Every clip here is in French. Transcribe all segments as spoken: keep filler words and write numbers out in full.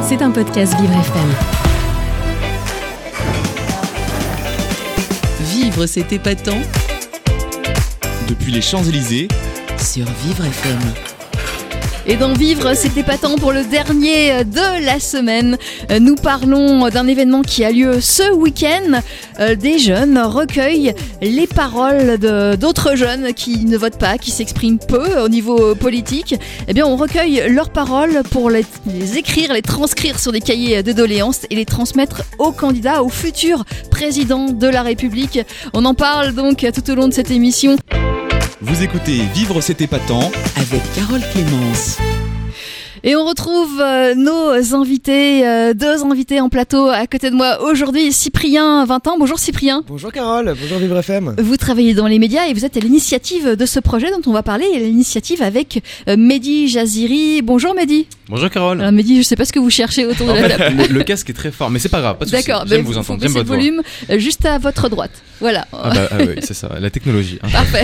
C'est un podcast Vivre F M. Vivre, c'est épatant. Depuis les Champs-Élysées, Sur Vivre F M. Et dans Vivre, c'est épatant pour le dernier de la semaine. Nous parlons d'un événement qui a lieu ce week-end. Euh, des jeunes recueillent les paroles de, d'autres jeunes qui ne votent pas, qui s'expriment peu au niveau politique. Eh bien, on recueille leurs paroles pour les, les écrire, les transcrire sur des cahiers de doléances et les transmettre aux candidats, au futur président de la République. On en parle donc tout au long de cette émission. vous écoutez Vivre, c'est épatant. Avec Carole Clémence. Et on retrouve euh, nos invités, euh, deux invités en plateau à côté de moi aujourd'hui. Cyprien, vingt ans. Bonjour Cyprien. Bonjour Carole, bonjour Vivre F M. Vous travaillez dans les médias et vous êtes à l'initiative de ce projet dont on va parler, l'initiative avec euh, Mehdi Jaziri. Bonjour Mehdi. Bonjour Carole. Alors Mehdi, je sais pas ce que vous cherchez autour de En la fait, table. le, le casque est très fort, mais c'est pas grave, pas de souci. D'accord, J'aime ben, vous faut entendre, baisser j'aime le votre voix. volume euh, juste à votre droite. Voilà. Ah bah ah oui, c'est ça, la technologie. Hein. Parfait.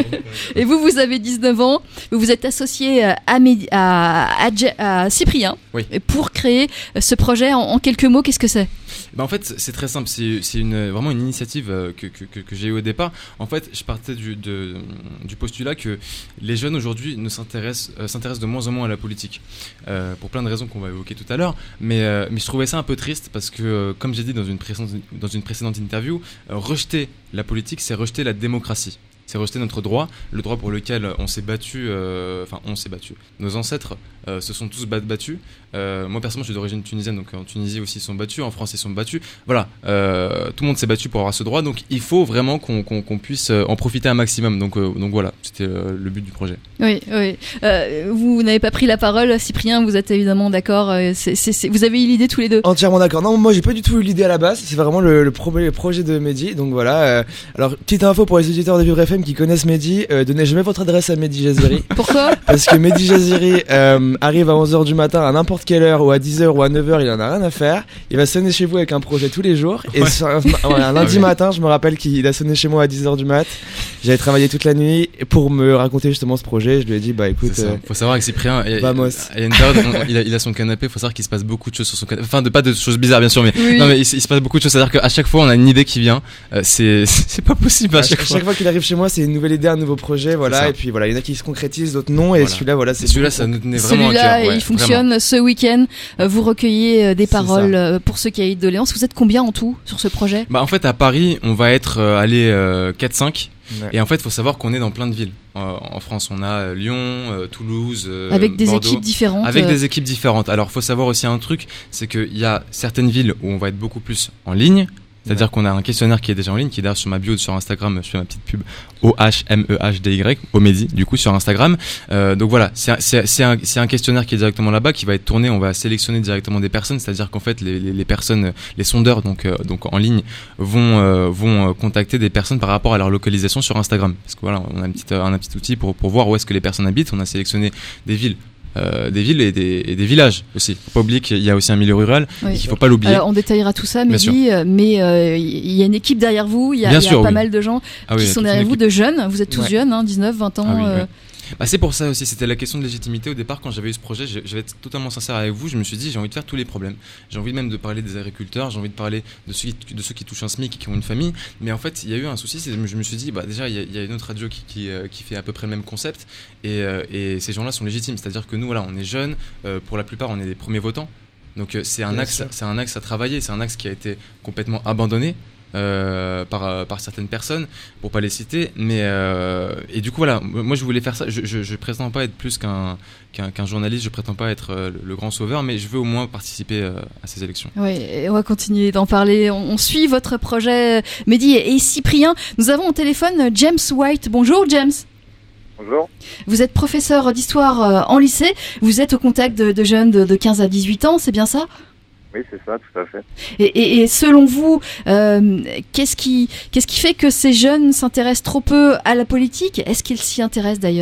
Et vous, vous avez dix-neuf ans, vous vous êtes associé à, Mehdi- à, à, Dje- à Cyprien Oui. pour créer ce projet. En, en quelques mots, qu'est-ce que c'est ? Bah en fait, c'est très simple, c'est, c'est une, vraiment une initiative euh, que, que, que, que j'ai eue au départ. En fait, je partais du, de, du postulat que les jeunes aujourd'hui ne s'intéressent, euh, s'intéressent de moins en moins à la politique, euh, pour plein de raisons qu'on va évoquer tout à l'heure. Mais, euh, mais je trouvais ça un peu triste parce que, euh, comme j'ai dit dans une précédente, dans une précédente interview, euh, rejeter la politique, c'est rejeter la démocratie. C'est rejeter notre droit, le droit pour lequel on s'est battu, euh, enfin on s'est battu. Nos ancêtres euh, se sont tous bat- battus. Euh, moi personnellement je suis d'origine tunisienne, donc en Tunisie aussi ils sont battus, en France ils sont battus. Voilà, euh, tout le monde s'est battu pour avoir ce droit, donc il faut vraiment qu'on, qu'on, qu'on puisse en profiter un maximum. Donc, euh, donc voilà, c'était euh, le but du projet. Oui, oui. Euh, vous n'avez pas pris la parole, Cyprien, vous êtes évidemment d'accord. euh, C'est, c'est, c'est... Vous avez eu l'idée tous les deux ? Entièrement d'accord. Non, moi j'ai pas du tout eu l'idée à la base, c'est vraiment le, le, pro- le projet de Mehdi. Donc voilà. Euh, alors, petite info pour les auditeurs de Vivre F M qui connaissent Mehdi, euh, donnez jamais votre adresse à Mehdi Jaziri. Pourquoi ? Parce que Mehdi Jaziri euh, arrive à onze heures du matin à n'importe quelle heure, ou à dix heures ou à neuf heures, il en a rien à faire. Il va sonner chez vous avec un projet tous les jours. Et Ouais. sur un, ouais, un lundi Ah oui. matin, je me rappelle qu'il a sonné chez moi à dix heures du mat. J'avais travaillé toute la nuit pour me raconter justement ce projet. Je lui ai dit, bah écoute, C'est ça. euh, Faut savoir que Cyprien, il, Vamos. il y a une période, on- il, a, il a son canapé. Faut savoir qu'il se passe beaucoup de choses sur son canapé. Enfin, de pas de choses bizarres bien sûr, mais Oui. non, mais il, se- il se passe beaucoup de choses. C'est-à-dire qu'à chaque fois, on a une idée qui vient. Euh, c'est, c'est pas possible à à chaque chaque, fois. chaque fois qu'il arrive chez moi, c'est une nouvelle idée, un nouveau projet, voilà. ça. Et puis voilà, il y en a qui se concrétisent, d'autres non. Et Voilà. celui-là, voilà, Et c'est celui-là, bon. ça nous tenait vraiment à Celui-là, cœur. Ouais, il fonctionne vraiment. ce week-end. Euh, vous recueillez euh, des C'est paroles ça. euh, pour ce cahier de doléances. Vous êtes combien en tout sur ce projet ? Bah en fait à Paris on va être euh, allé euh, quatre cinq Ouais. et en fait faut savoir qu'on est dans plein de villes euh, en France. On a euh, Lyon, euh, Toulouse, euh, Avec des Bordeaux, équipes différentes. avec euh, des équipes différentes. Alors faut savoir aussi un truc, c'est qu'il y a certaines villes où on va être beaucoup plus en ligne. C'est-à-dire qu'on a un questionnaire qui est déjà en ligne, qui est d'ailleurs sur ma bio sur Instagram, je fais ma petite pub, O H M E H D Y, Omedi, du coup sur Instagram. Euh, donc voilà, c'est un, c'est, c'est, un, c'est un questionnaire qui est directement là-bas, qui va être tourné, on va sélectionner directement des personnes, c'est-à-dire qu'en fait les, les, les personnes, les sondeurs donc, euh, donc en ligne vont, euh, vont contacter des personnes par rapport à leur localisation sur Instagram. Parce que voilà, on a un petit, un, un petit outil pour, pour voir où est-ce que les personnes habitent, on a sélectionné des villes. Euh, des villes et des, et des villages aussi. Faut pas oublier qu'il y a aussi un milieu rural oui. et qu'il faut pas l'oublier. Alors on détaillera tout ça, Bien Mehdi, euh, mais euh, il y a une équipe derrière vous, il y a, Bien il y a sûr, pas oui. mal de gens Ah oui, qui il y a sont toute derrière une vous, équipe. de jeunes, vous êtes tous Ouais. jeunes, hein, dix-neuf, vingt ans. Ah oui, euh, ouais. Bah c'est pour ça aussi, c'était la question de légitimité au départ quand j'avais eu ce projet. Je, je vais être totalement sincère avec vous, je me suis dit j'ai envie de faire tous les problèmes. J'ai envie même de parler des agriculteurs, j'ai envie de parler de ceux qui, de ceux qui touchent un SMIC et qui ont une famille. Mais en fait il y a eu un souci, c'est que je me suis dit bah déjà il y a, il y a une autre radio qui, qui, euh, qui fait à peu près le même concept et, euh, et ces gens-là sont légitimes. C'est-à-dire que nous voilà on est jeunes, euh, pour la plupart on est des premiers votants. Donc euh, c'est un Bien axe, sûr. c'est un axe à travailler, c'est un axe qui a été complètement abandonné. Euh, par, euh, par certaines personnes pour pas les citer mais euh, et du coup voilà moi je voulais faire ça je, je, je prétends pas être plus qu'un, qu'un, qu'un journaliste, je prétends pas être euh, le, le grand sauveur mais je veux au moins participer euh, à ces élections. Oui, et on va continuer d'en parler. On, on suit votre projet, Mehdi et, et Cyprien. Nous avons au téléphone James White. Bonjour James. Bonjour. Vous êtes professeur d'histoire euh, en lycée. Vous êtes au contact de, de jeunes de, de quinze à dix-huit ans, c'est bien ça ? Oui, c'est ça, tout à fait. Et, et, et selon vous, euh, qu'est-ce qui, qu'est-ce qui fait que ces jeunes s'intéressent trop peu à la politique ? Est-ce qu'ils s'y intéressent d'ailleurs ?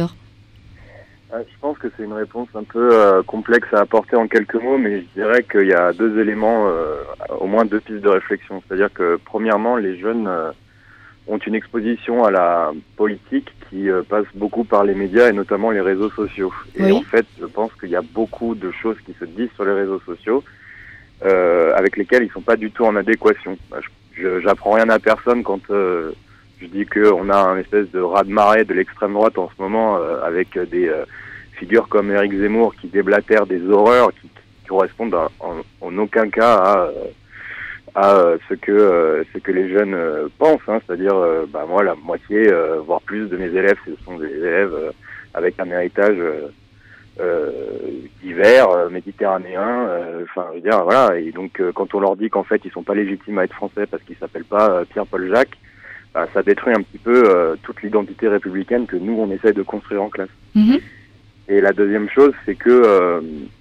Euh, Je pense que c'est une réponse un peu euh, complexe à apporter en quelques mots, mais je dirais qu'il y a deux éléments, euh, au moins deux pistes de réflexion. C'est-à-dire que, premièrement, les jeunes euh, ont une exposition à la politique qui euh, passe beaucoup par les médias et notamment les réseaux sociaux. Et Oui. en fait, je pense qu'il y a beaucoup de choses qui se disent sur les réseaux sociaux euh, avec lesquels ils sont pas du tout en adéquation. Bah, je, je, j'apprends rien à personne quand euh, je dis qu'on a un espèce de raz-de-marée de l'extrême droite en ce moment, euh, avec des euh, figures comme Éric Zemmour qui déblatèrent des horreurs qui, qui correspondent à, en, en aucun cas à, à ce que euh, ce que les jeunes euh, pensent. Hein. C'est-à-dire, euh, bah, moi, la moitié, euh, voire plus de mes élèves, ce sont des élèves euh, avec un héritage euh, euh, divers, euh, méditerranéen. Enfin, euh, je veux dire, voilà. Et donc, euh, quand on leur dit qu'en fait, ils sont pas légitimes à être français parce qu'ils s'appellent pas euh, Pierre-Paul Jacques, bah, ça détruit un petit peu euh, toute l'identité républicaine que nous, on essaie de construire en classe. Mmh. Et la deuxième chose, c'est que euh,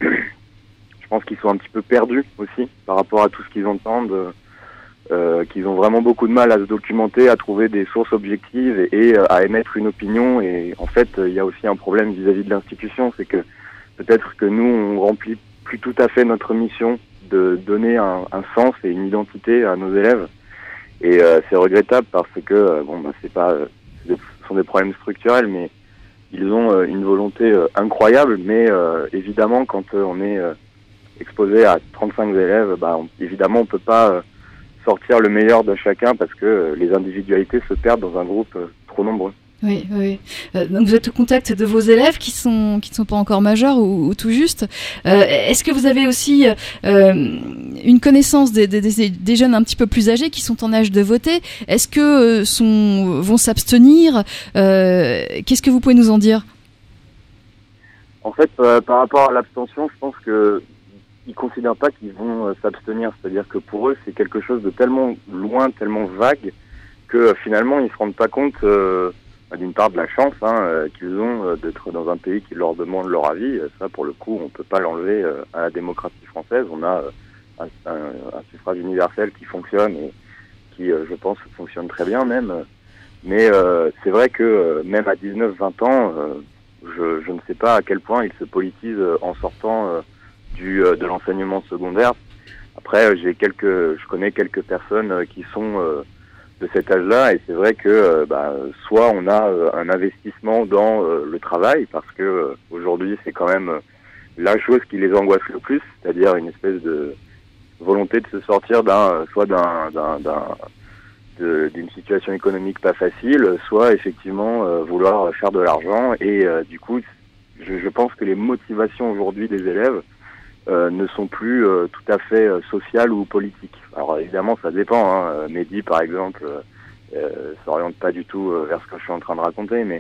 je pense qu'ils sont un petit peu perdus aussi par rapport à tout ce qu'ils entendent, euh, qu'ils ont vraiment beaucoup de mal à se documenter, à trouver des sources objectives et, et à émettre une opinion. Et en fait, il y a aussi un problème vis-à-vis de l'institution, c'est que peut-être que nous, on remplit plus tout à fait notre mission de donner un, un sens et une identité à nos élèves. Et euh, c'est regrettable parce que euh, bon, bah, c'est pas, euh, ce sont des problèmes structurels, mais ils ont euh, une volonté euh, incroyable. Mais euh, évidemment, quand euh, on est euh, exposé à trente-cinq élèves, bah, on, évidemment, on peut pas euh, sortir le meilleur de chacun parce que euh, les individualités se perdent dans un groupe euh, trop nombreux. Oui, oui. Euh, donc vous êtes au contact de vos élèves qui sont qui ne sont pas encore majeurs ou, ou tout juste. Euh, est-ce que vous avez aussi euh, une connaissance des, des, des, des jeunes un petit peu plus âgés qui sont en âge de voter? Est-ce que euh, sont vont s'abstenir? euh, Qu'est-ce que vous pouvez nous en dire? En fait, euh, par rapport à l'abstention, je pense que ils considèrent pas qu'ils vont euh, s'abstenir. C'est-à-dire que pour eux, c'est quelque chose de tellement loin, tellement vague que euh, finalement, ils se rendent pas compte. Euh, d'une part de la chance hein, euh, qu'ils ont euh, d'être dans un pays qui leur demande leur avis. Ça, pour le coup, on peut pas l'enlever euh, à la démocratie française. On a euh, un, un, un suffrage universel qui fonctionne et qui, euh, je pense, fonctionne très bien même. Mais euh, c'est vrai que euh, même à dix-neuf vingt ans, euh, je, je ne sais pas à quel point ils se politisent en sortant euh, du euh, de l'enseignement secondaire. Après, j'ai quelques, je connais quelques personnes euh, qui sont euh, de cet âge-là, et c'est vrai que euh, bah, soit on a euh, un investissement dans euh, le travail, parce que euh, aujourd'hui c'est quand même euh, la chose qui les angoisse le plus, c'est-à-dire une espèce de volonté de se sortir d'un, soit d'un, d'un, d'un de, d'une situation économique pas facile, soit effectivement euh, vouloir faire de l'argent, et euh, du coup, je, je pense que les motivations aujourd'hui des élèves Euh, ne sont plus euh, tout à fait euh, sociales ou politiques. Alors évidemment, ça dépend. Hein. Mehdi, par exemple, euh, s'oriente pas du tout euh, vers ce que je suis en train de raconter, mais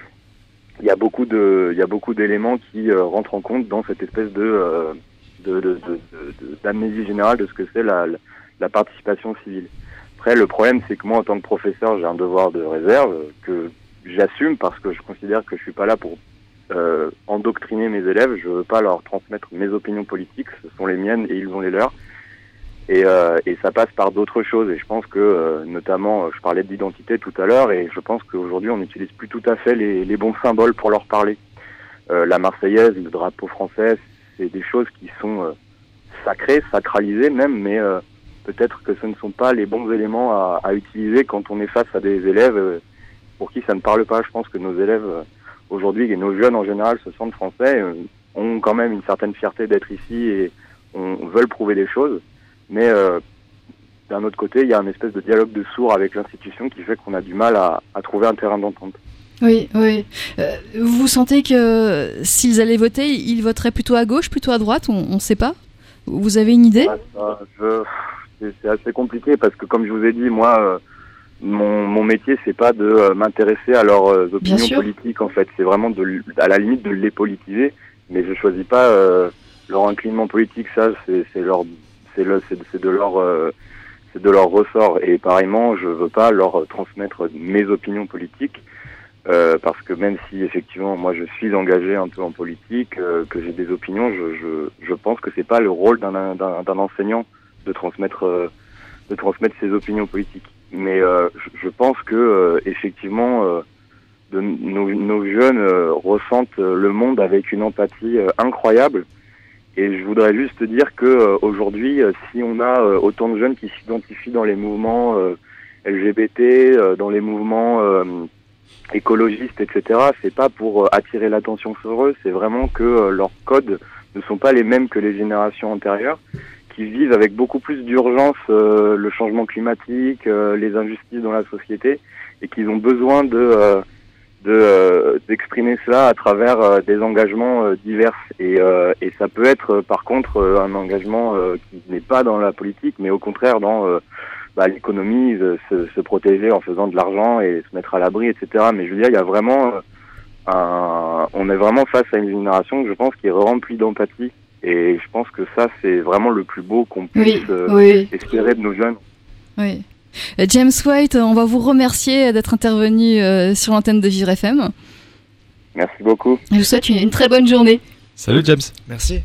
il y a beaucoup de, il y a beaucoup d'éléments qui euh, rentrent en compte dans cette espèce de, euh, de, de, de, de, de d'amnésie générale de ce que c'est la, la participation civile. Après, le problème, c'est que moi, en tant que professeur, j'ai un devoir de réserve que j'assume parce que je considère que je suis pas là pour Euh, endoctriner mes élèves. Je veux pas leur transmettre mes opinions politiques, ce sont les miennes et ils ont les leurs. Et, euh, et ça passe par d'autres choses. Et je pense que, euh, notamment, je parlais d'identité tout à l'heure, et je pense qu'aujourd'hui, on n'utilise plus tout à fait les, les bons symboles pour leur parler. Euh, la Marseillaise, le drapeau français, c'est des choses qui sont euh, sacrées, sacralisées même, mais euh, peut-être que ce ne sont pas les bons éléments à, à utiliser quand on est face à des élèves euh, pour qui ça ne parle pas. Je pense que nos élèves euh, aujourd'hui, et nos jeunes en général se sentent français, euh, ont quand même une certaine fierté d'être ici et on, on veulent prouver des choses. Mais euh, d'un autre côté, il y a une espèce de dialogue de sourds avec l'institution qui fait qu'on a du mal à, à trouver un terrain d'entente. Oui, oui. Euh, vous sentez que s'ils allaient voter, ils voteraient plutôt à gauche, plutôt à droite? On ne sait pas. Vous avez une idée? Ouais, ça, je, c'est, c'est assez compliqué parce que, comme je vous ai dit, moi... Euh, Mon, mon métier, c'est pas de euh, m'intéresser à leurs euh, opinions politiques, en fait. C'est vraiment de, à la limite de les politiser, mais je choisis pas euh, leur inclinement politique. Ça, c'est, c'est leur, c'est le, c'est, c'est de leur, euh, c'est de leur ressort. Et pareillement, je veux pas leur transmettre mes opinions politiques, euh, parce que même si effectivement, moi, je suis engagé un peu en politique, euh, que j'ai des opinions, je, je, je pense que c'est pas le rôle d'un, d'un, d'un enseignant de transmettre, euh, de transmettre ses opinions politiques. Mais euh, je pense que euh, effectivement, euh, de, nos, nos jeunes euh, ressentent euh, le monde avec une empathie euh, incroyable. Et je voudrais juste dire que euh, aujourd'hui, euh, si on a euh, autant de jeunes qui s'identifient dans les mouvements euh, L G B T, euh, dans les mouvements euh, écologistes, et cetera, c'est pas pour euh, attirer l'attention sur eux. C'est vraiment que euh, leurs codes ne sont pas les mêmes que les générations antérieures, qui qui vivent avec beaucoup plus d'urgence euh, le changement climatique, euh, les injustices dans la société, et qu'ils ont besoin de euh, de euh, d'exprimer cela à travers euh, des engagements euh, divers. Et euh, et ça peut être euh, par contre euh, un engagement euh, qui n'est pas dans la politique, mais au contraire dans euh, bah, l'économie, euh, se, se protéger en faisant de l'argent et se mettre à l'abri, et cetera. Mais je veux dire, il y a vraiment euh, un, on est vraiment face à une génération que je pense qui est remplie d'empathie. Et je pense que ça, c'est vraiment le plus beau qu'on puisse Oui, euh, oui, espérer de nos jeunes. oui. Euh, James White, on va vous remercier d'être intervenu euh, sur l'antenne de Vivre F M. Merci beaucoup. Je vous souhaite une, une très bonne journée. Salut James. Merci.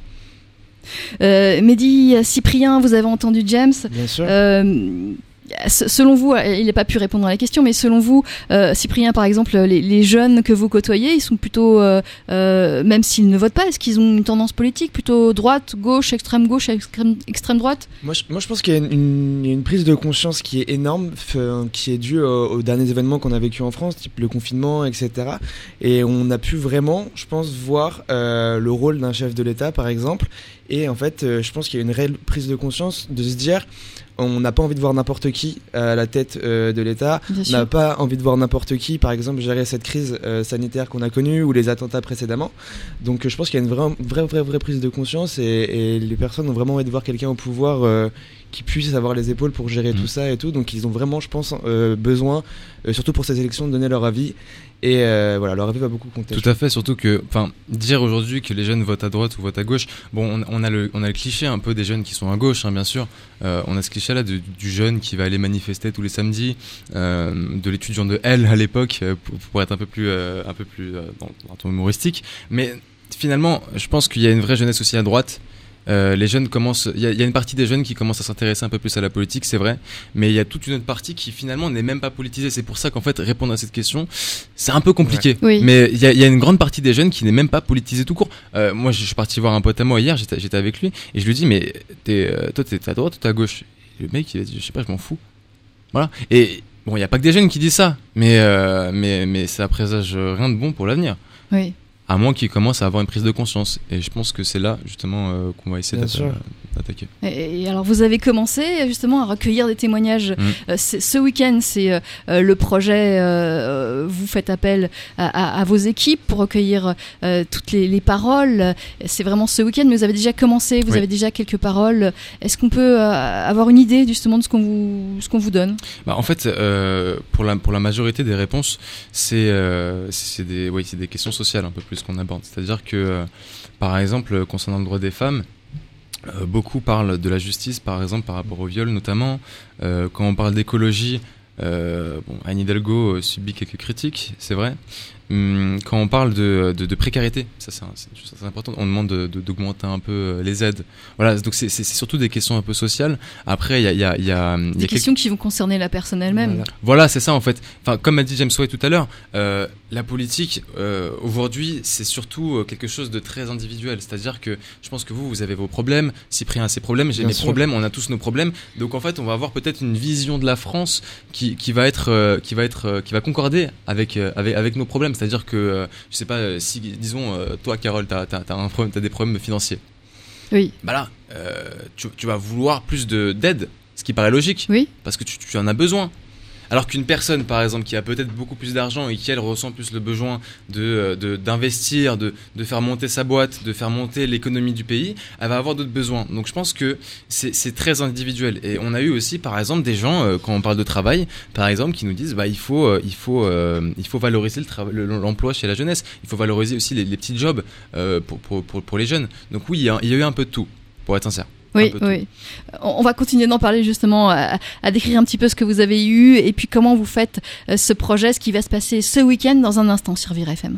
Euh, Mehdi, Cyprien, vous avez entendu James. Bien sûr. Euh, selon vous, il n'a pas pu répondre à la question, mais selon vous, euh, Cyprien, par exemple, les, les jeunes que vous côtoyez, ils sont plutôt, euh, euh, même s'ils ne votent pas, est-ce qu'ils ont une tendance politique plutôt droite, gauche, extrême gauche, extrême, extrême droite? Moi je, moi, je pense qu'il y a une, une, il y a une prise de conscience qui est énorme, f- qui est due aux, aux derniers événements qu'on a vécu en France, type le confinement, et cetera. Et on a pu vraiment, je pense, voir euh, le rôle d'un chef de l'État, par exemple. Et en fait, euh, je pense qu'il y a une réelle prise de conscience de se dire, on n'a pas envie de voir n'importe qui à la tête euh, de l'État. Bien On sûr. n'a pas envie de voir n'importe qui, par exemple, gérer cette crise euh, sanitaire qu'on a connue ou les attentats précédemment. Donc, euh, je pense qu'il y a une vraie, vraie, vraie, vraie prise de conscience et, et les personnes ont vraiment envie de voir quelqu'un au pouvoir euh, qui puisse avoir les épaules pour gérer Mmh. tout ça et tout. Donc, ils ont vraiment, je pense, euh, besoin, euh, surtout pour ces élections, de donner leur avis. Et euh, voilà, leur avis va beaucoup compter. Tout à fait, surtout que, enfin, dire aujourd'hui que les jeunes votent à droite ou votent à gauche, bon, on, on a le, on a le cliché un peu des jeunes qui sont à gauche, hein, bien sûr. Euh, on a ce cliché-là de- du jeune qui va aller manifester tous les samedis, euh, de l'étudiant de L à l'époque, euh, pour, pour être un peu plus, euh, un peu plus euh, dans, dans un ton humoristique. Mais finalement, je pense qu'il y a une vraie jeunesse aussi à droite. Euh, les jeunes commencent, il y, a- il y a une partie des jeunes qui commencent à s'intéresser un peu plus à la politique, c'est vrai, mais il y a toute une autre partie qui finalement n'est même pas politisée. C'est pour ça qu'en fait répondre à cette question, c'est un peu compliqué. Oui. Mais il y a, il y a une grande partie des jeunes qui n'est même pas politisée tout court. Euh, moi, je suis parti voir un pote à moi hier, j'étais, j'étais avec lui et je lui dis mais t'es, euh, toi t'es à droite ou t'es à gauche? Et le mec il a dit je sais pas, je m'en fous. Voilà. Et bon, il y a pas que des jeunes qui disent ça, mais euh, mais mais ça présage rien de bon pour l'avenir. Oui. À moins qu'ils commencent à avoir une prise de conscience. Et je pense que c'est là, justement, euh, qu'on va essayer Bien d'atta- sûr. d'attaquer. Et, et alors, vous avez commencé justement à recueillir des témoignages. Mm. Euh, c'est- ce week-end, c'est euh, le projet. Euh, vous faites appel à, à- à vos équipes pour recueillir euh, toutes les, les paroles. C'est vraiment ce week-end, mais vous avez déjà commencé. Vous Oui. avez déjà quelques paroles. Est-ce qu'on peut euh, avoir une idée justement de ce qu'on vous, ce qu'on vous donne? Bah, en fait, euh, pour, la, pour la majorité des réponses, c'est, euh, c'est, des, oui, c'est des questions sociales un peu plus qu'on aborde. C'est-à-dire que, euh, par exemple, concernant le droit des femmes, euh, beaucoup parlent de la justice, par exemple, par rapport au viol notamment. Euh, quand on parle d'écologie, euh, bon, Anne Hidalgo euh, subit quelques critiques, c'est vrai. Hum, quand on parle de, de, de précarité, ça c'est, un, c'est, une chose assez important, on demande de, de, d'augmenter un peu euh, les aides. Voilà, donc c'est, c'est, c'est surtout des questions un peu sociales. Après, il y a, il y a, il y a, il y a Des quelques- questions qui vont concerner la personne elle-même. Voilà. Voilà, c'est ça en fait. Enfin, comme a dit James White tout à l'heure, euh, la politique euh, aujourd'hui, c'est surtout euh, quelque chose de très individuel. C'est-à-dire que je pense que vous, vous avez vos problèmes, Cyprien a ses problèmes, j'ai Bien mes sûr. problèmes, on a tous nos problèmes. Donc en fait, on va avoir peut-être une vision de la France qui, qui va être, euh, qui va être, euh, qui va concorder avec, euh, avec, avec nos problèmes. C'est-à-dire que, euh, je sais pas, euh, si disons, euh, toi, Carole, t'as, t'as, t'as un problème, t'as des problèmes financiers. Oui. Bah là, euh, tu, tu vas vouloir plus de d'aide, ce qui paraît logique Oui. parce que tu, tu en as besoin. Alors qu'une personne, par exemple, qui a peut-être beaucoup plus d'argent et qui, elle, ressent plus le besoin de, de, d'investir, de, de faire monter sa boîte, de faire monter l'économie du pays, elle va avoir d'autres besoins. Donc je pense que c'est, c'est très individuel. Et on a eu aussi, par exemple, des gens, euh, quand on parle de travail, par exemple, qui nous disent bah, il faut, euh, il faut, euh, il faut valoriser le tra- le- l'emploi chez la jeunesse. Il faut valoriser aussi les, les petits jobs euh, pour, pour, pour, pour les jeunes. Donc oui, il y a, il y a eu un peu de tout, pour être sincère. Oui, Un peu tout. oui. On on va continuer d'en parler justement, à, à décrire un petit peu ce que vous avez eu et puis comment vous faites euh, ce projet, ce qui va se passer ce week-end dans un instant sur Vivre F M.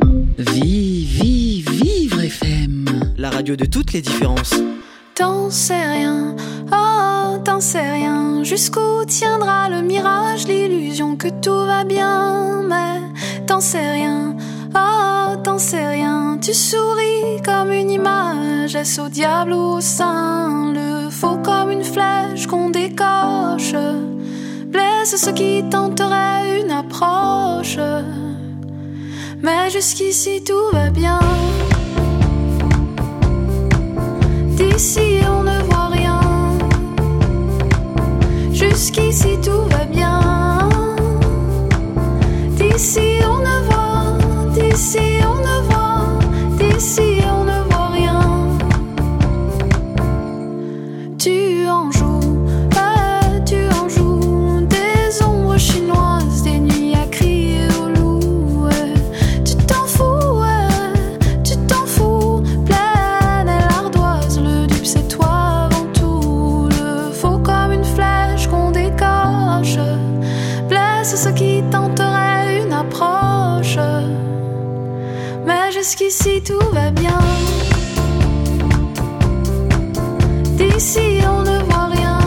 Vive, vive, vivre F M. La radio de toutes les différences. T'en sais rien, oh t'en sais rien. Jusqu'où tiendra le mirage, l'illusion que tout va bien. Mais t'en sais rien, oh t'en sais rien. Tu souris comme une image, est-ce au diable ou au saint? Le faux comme une flèche qu'on décoche, blesse ceux qui tenteraient une approche. Mais jusqu'ici tout va bien. D'ici on ne voit rien. Jusqu'ici tout va bien. D'ici on ne voit rien.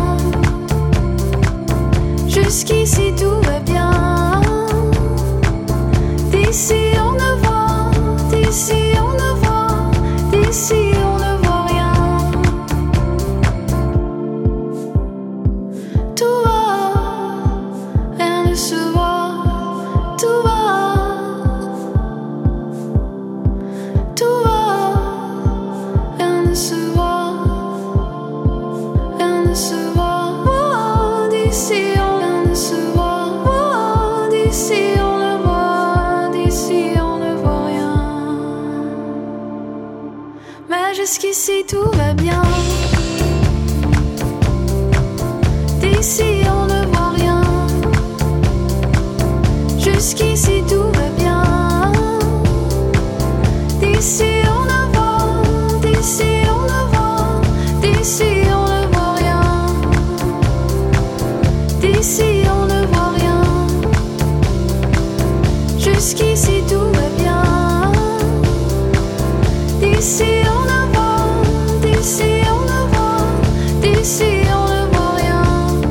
Jusqu'ici tout va bien. D'ici on ne voit, d'ici on ne voit, d'ici on ne voit rien. Tout va, rien ne se voit. Tout va, tout va, rien ne se voit. Rien ne se voit. Oh, d'ici on rien ne se voit. Oh, d'ici on ne voit. D'ici on ne voit rien. Mais jusqu'ici tout va bien. D'ici on ne voit rien. Jusqu'ici tout va bien. D'ici on ne voit. D'ici on ne voit. D'ici on ne voit rien. D'ici on ne voit rien. Jusqu'ici tout va bien. D'ici on ne voit. D'ici on ne voit. D'ici on ne voit rien.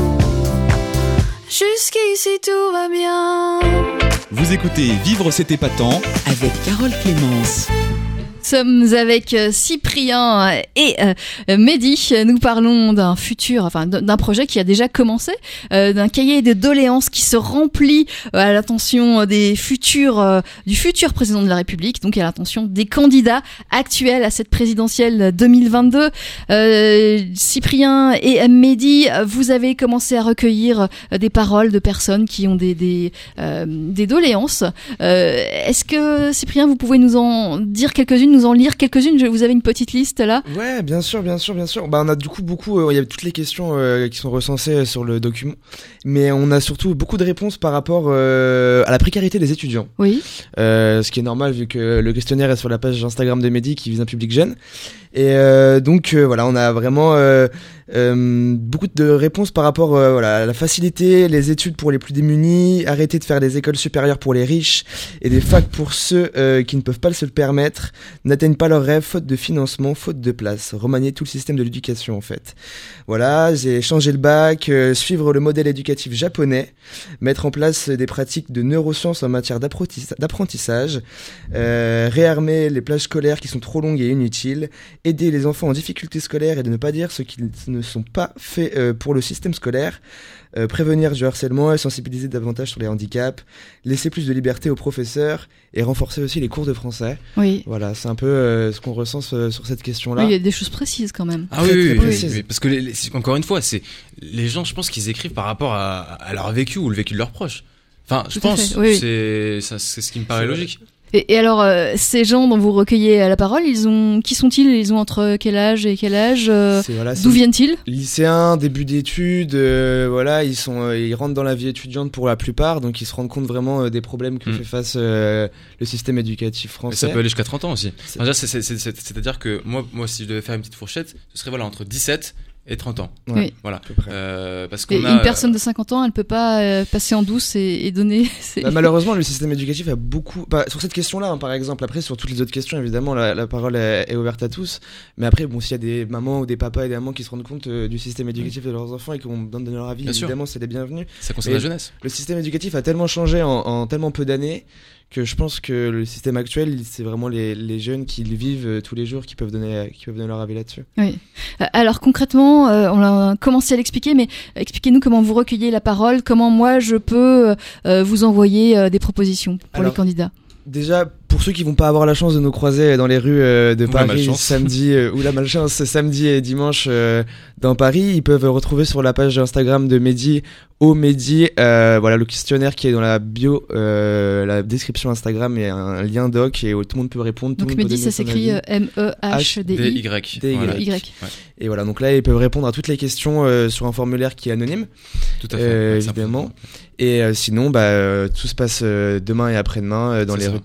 Jusqu'ici tout va bien. Vous écoutez Vivre c'est épatant avec Carole Clémence. Nous sommes avec euh, Cyprien et euh, Mehdi. Nous parlons d'un futur, enfin d'un projet qui a déjà commencé, euh, d'un cahier de doléances qui se remplit euh, à l'attention des futurs, euh, du futur président de la République, donc à l'attention des candidats actuels à cette présidentielle deux mille vingt-deux. Euh, Cyprien et Mehdi, vous avez commencé à recueillir euh, des paroles de personnes qui ont des des, euh, des doléances. Euh, est-ce que Cyprien, vous pouvez nous en dire quelques-unes? Nous en lire quelques-unes. Vous avez une petite liste là? Ouais, bien sûr, bien sûr, bien sûr. Bah, on a du coup beaucoup. Il euh, y a toutes les questions euh, qui sont recensées sur le document, mais on a surtout beaucoup de réponses par rapport euh, à la précarité des étudiants. Oui. Euh, ce qui est normal vu que le questionnaire est sur la page Instagram de Mehdi qui vise un public jeune. Et euh, donc euh, voilà, on a vraiment euh, euh, beaucoup de réponses par rapport euh, voilà, à la facilité, les études pour les plus démunis, arrêter de faire des écoles supérieures pour les riches et des facs pour ceux euh, qui ne peuvent pas se le permettre, n'atteignent pas leurs rêves faute de financement, faute de place, remanier tout le système de l'éducation en fait. Voilà, j'ai changé le bac, euh, suivre le modèle éducatif japonais, mettre en place des pratiques de neurosciences en matière d'apprentissage, euh, réarmer les plages scolaires qui sont trop longues et inutiles, aider les enfants en difficulté scolaire et de ne pas dire ce qu'ils ne sont pas faits euh, pour le système scolaire, euh, prévenir du harcèlement et sensibiliser davantage sur les handicaps, laisser plus de liberté aux professeurs et renforcer aussi les cours de français. Oui. Voilà, c'est un peu euh, ce qu'on recense euh, sur cette question-là. Oui, il y a des choses précises quand même. Ah oui, oui, oui, oui, oui, parce que les, les, encore une fois, c'est les gens, je pense qu'ils écrivent par rapport à, à leur vécu ou le vécu de leurs proches. Enfin, je Tout pense, oui, c'est, ça, c'est ce qui me paraît c'est logique. Et, et alors, euh, ces gens dont vous recueillez la parole, ils ont, qui sont-ils? Ils ont entre quel âge et quel âge euh, voilà, D'où viennent-ils? Lycéens, début d'études, euh, voilà, ils sont, euh, ils rentrent dans la vie étudiante pour la plupart, donc ils se rendent compte vraiment euh, des problèmes que mmh. fait face euh, le système éducatif français. Mais ça peut aller jusqu'à trente ans aussi. C'est... Enfin, c'est, c'est, c'est, c'est, c'est-à-dire que moi, moi, si je devais faire une petite fourchette, ce serait voilà entre dix-sept et trente ans. Ouais, oui. Voilà. Euh, parce qu'on et a, une personne de cinquante ans, elle peut pas euh, passer en douce et, et donner. Bah, malheureusement, le système éducatif a beaucoup. Bah, sur cette question-là, hein, par exemple, après sur toutes les autres questions, évidemment, la, la parole est, est ouverte à tous. Mais après, bon, s'il y a des mamans ou des papas et des mamans qui se rendent compte euh, du système éducatif de leurs enfants et qui ont besoin de donner leur avis, bien évidemment, sûr. C'est les bienvenus. Ça concerne la jeunesse. Le système éducatif a tellement changé en, en tellement peu d'années que je pense que le système actuel, c'est vraiment les, les jeunes qui le vivent tous les jours qui peuvent donner, qui peuvent donner leur avis là-dessus. Oui. Alors concrètement, euh, on a commencé à l'expliquer, mais expliquez-nous comment vous recueillez la parole, comment moi je peux euh, vous envoyer euh, des propositions pour Alors, les candidats. Déjà, pour ceux qui vont pas avoir la chance de nous croiser dans les rues euh, de ou Paris samedi euh, ou la malchance samedi et dimanche euh, dans Paris, ils peuvent retrouver sur la page Instagram de Mehdi au Mehdi euh, voilà le questionnaire qui est dans la bio, euh, la description Instagram et un lien doc et où tout le monde peut répondre. Donc Mehdi, ça s'écrit M E H D I Y. D Y. Et voilà, donc là ils peuvent répondre à toutes les questions euh, sur un formulaire qui est anonyme. Tout à fait. Euh, évidemment. Et euh, sinon, bah euh, tout se passe euh, demain et après-demain euh, dans C'est les ça. rues de Paris.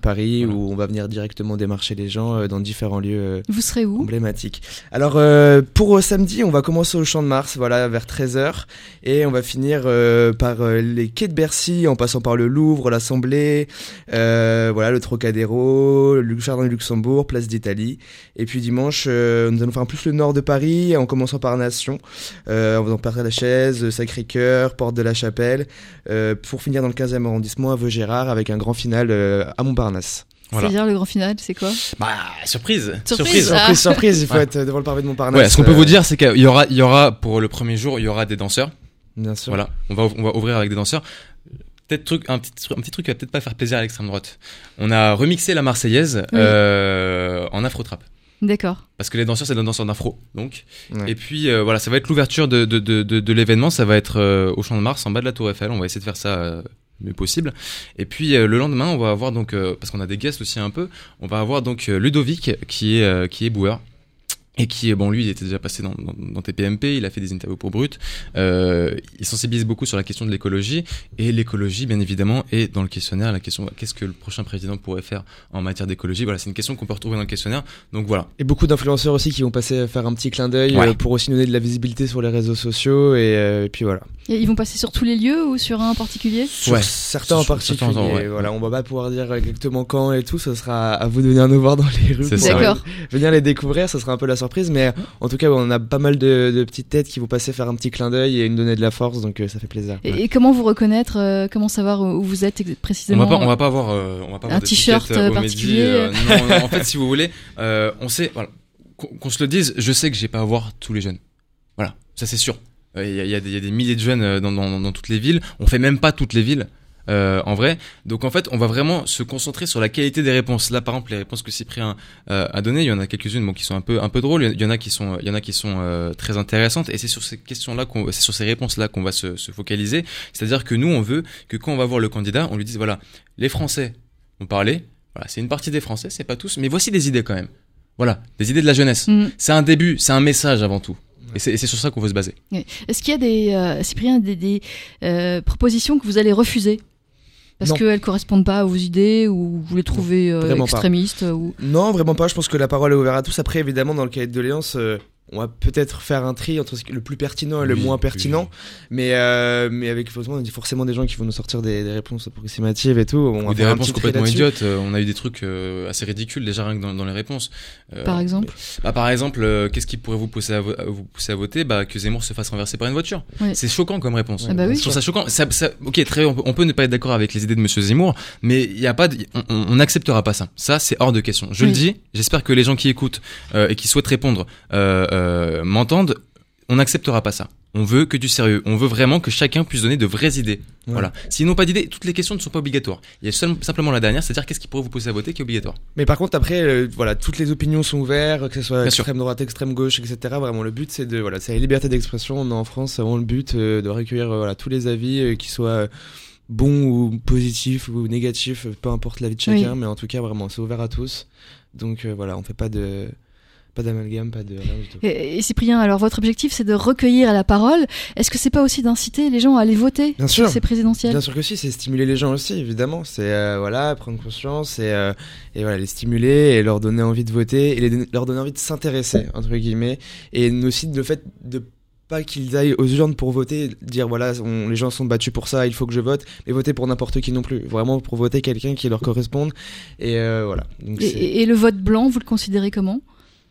voilà. où on va venir directement démarcher les gens euh, dans différents lieux euh, Vous serez où ? emblématiques. Alors euh, pour euh, samedi, on va commencer au Champ de Mars, voilà, vers treize heures, et on va finir euh, par euh, les quais de Bercy, en passant par le Louvre, l'Assemblée, euh, voilà, le Trocadéro, le Jardin du Luxembourg, Place d'Italie. Et puis dimanche, euh, nous allons faire plus le nord de Paris, en commençant par Nation, euh, en faisant Père-Lachaise, Sacré-Cœur, Porte de la Chapelle, euh, pour finir dans le quinzième arrondissement à Vaugirard, avec un grand final euh, à Montparnasse. Voilà. C'est-à-dire le grand final, c'est quoi ? Bah, surprise. Surprise. Surprise, Ah. surprise, il faut Ouais. être devant le pavé de Montparnasse. Ouais, ce qu'on peut euh, vous dire, c'est qu'il y aura, il y aura, pour le premier jour, il y aura des danseurs. Bien sûr. Voilà. On va, on va ouvrir avec des danseurs. Peut-être truc, un petit, un petit truc qui va peut-être pas faire plaisir à l'extrême droite. On a remixé la Marseillaise, Oui. euh, en afro-trap. D'accord. Parce que les danseurs, c'est des danseurs d'afro, donc. Ouais. Et puis, euh, voilà, ça va être l'ouverture de, de, de, de, de l'événement. Ça va être euh, au Champ de Mars, en bas de la Tour Eiffel. On va essayer de faire ça euh, le mieux possible. Et puis, euh, le lendemain, on va avoir donc, euh, parce qu'on a des guests aussi un peu, on va avoir donc euh, Ludovic, qui est, euh, qui est boueur. Et qui, bon, lui, il était déjà passé dans, dans, dans T P M P, il a fait des interviews pour Brut. Euh, il sensibilise beaucoup sur la question de l'écologie. Et l'écologie, bien évidemment, est dans le questionnaire. La question, qu'est-ce que le prochain président pourrait faire en matière d'écologie ? Voilà, c'est une question qu'on peut retrouver dans le questionnaire. Donc voilà. Et beaucoup d'influenceurs aussi qui vont passer faire un petit clin d'œil Ouais. euh, pour aussi donner de la visibilité sur les réseaux sociaux et, euh, et puis voilà. Et ils vont passer sur tous les lieux ou sur un en particulier ? Sur Ouais. certains en Sur particulier, certains, ouais. voilà, on va pas pouvoir dire exactement quand et tout, ce sera à vous de venir nous voir dans les rues C'est pour ça. euh, D'accord. venir les découvrir, ça sera un peu la surprise, mais en tout cas on a pas mal de, de petites têtes qui vont passer faire un petit clin d'œil et nous donner de la force, donc euh, ça fait plaisir. Et, et comment vous reconnaître euh, Comment savoir où vous êtes ex- On précisément va pas, on va pas avoir, euh, on va pas Un avoir des t-shirt, tickets, euh, euh, au particulier. Mehdi, euh, non, non, en fait, si vous voulez, euh, on sait, voilà, qu'on, qu'on se le dise, je sais que j'ai pas à voir tous les jeunes. Voilà, ça c'est sûr. Il y, a, y, a des, y a des milliers de jeunes euh, dans, dans, dans toutes les villes. On fait même pas toutes les villes. Euh, en vrai, donc en fait, on va vraiment se concentrer sur la qualité des réponses. Là, par exemple, les réponses que Cyprien euh, a données, il y en a quelques-unes, bon, qui sont un peu, un peu drôles. Il y en a qui sont, il y en a qui sont euh, très intéressantes. Et c'est sur ces questions-là qu'on, c'est sur ces réponses-là qu'on va se, se focaliser. C'est-à-dire que nous, on veut que quand on va voir le candidat, on lui dise voilà, les Français ont parlé. Voilà, c'est une partie des Français, c'est pas tous, mais voici des idées quand même. Voilà, des idées de la jeunesse. Mm. C'est un début, c'est un message avant tout. Et c'est, et c'est sur ça qu'on veut se baser. Est-ce qu'il y a des, euh, Cyprien, des, des euh, propositions que vous allez refuser parce Non. qu'elles correspondent pas à vos idées ou vous les trouvez euh, Vraiment pas. extrémistes ou... Non, vraiment pas, je pense que la parole est ouverte à tous. Après, évidemment, dans le cahier de doléances, euh, on va peut-être faire un tri entre ce qui est le plus pertinent et le Oui, moins oui. mais mais euh, mais avec forcément, forcément des gens qui vont nous sortir des, des réponses approximatives et tout. On va Ou des faire un réponses petit tri complètement là-dessus. idiotes. Euh, on a eu des trucs euh, assez ridicules déjà rien que dans, dans les réponses. Euh, Par exemple Bah, par exemple, euh, qu'est-ce qui pourrait vous pousser à, vo- à vous pousser à voter ? Bah, que Zemmour se fasse renverser par une voiture. Ouais. C'est choquant comme réponse. Ah bah oui. Je trouve ça choquant. Ça, ça, ok, très, on peut, on peut ne pas être d'accord avec les idées de Monsieur Zemmour, mais il y a pas, de, on- on on n'acceptera pas ça. Ça, c'est hors de question. Je Oui. le dis. J'espère que les gens qui écoutent euh, et qui souhaitent répondre euh, euh, m'entendent. On n'acceptera pas ça. On veut que du sérieux. On veut vraiment que chacun puisse donner de vraies idées. Ouais. Voilà. S'ils n'ont pas d'idées, toutes les questions ne sont pas obligatoires. Il y a seul- simplement la dernière, c'est-à-dire qu'est-ce qui pourrait vous pousser à voter qui est obligatoire. Mais par contre, après, euh, voilà, toutes les opinions sont ouvertes, que ce soit Bien sûr. extrême droite, extrême gauche, et cetera. Vraiment, le but, c'est de, voilà, c'est la liberté d'expression. On est en France, c'est vraiment le but euh, de recueillir, euh, voilà, tous les avis, euh, qui soient euh, bons ou positifs ou négatifs, euh, peu importe l'avis de chacun, Oui. mais en tout cas, vraiment, c'est ouvert à tous. Donc euh, voilà, on fait pas de, pas d'amalgame, pas de rien du tout. Et, et Cyprien, alors votre objectif c'est de recueillir la parole. Est-ce que c'est pas aussi d'inciter les gens à aller voter Bien sur sûr. ces présidentielles ? Bien sûr que si, c'est stimuler les gens aussi, évidemment. C'est euh, voilà, prendre conscience et, euh, et voilà, les stimuler et leur donner envie de voter et les, leur donner envie de s'intéresser, entre guillemets. Et aussi le fait de pas qu'ils aillent aux urnes pour voter, dire voilà, on, les gens sont battus pour ça, il faut que je vote, mais voter pour n'importe qui non plus. Vraiment pour voter quelqu'un qui leur corresponde. Et euh, voilà. Donc, et, c'est... et- et le vote blanc, vous le considérez comment ?